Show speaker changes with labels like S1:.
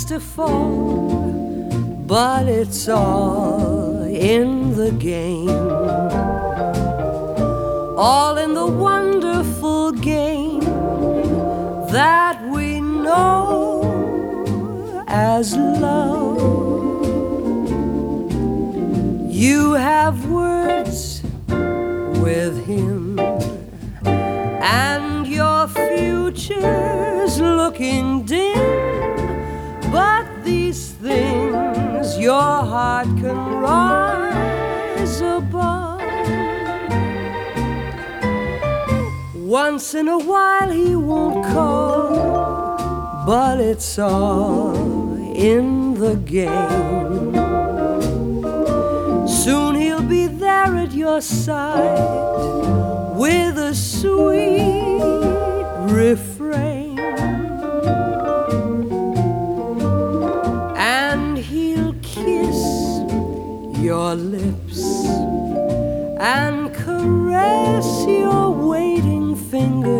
S1: to fall, but it's all in the game, all in the wonderful game that we know as love. You have words with him, and your future's looking dim, but these things your heart can rise above. Once in a while he won't call, but it's all in the game. Soon he'll be there at your side with a sweet refrain, and he'll kiss your lips and caress your waiting fingers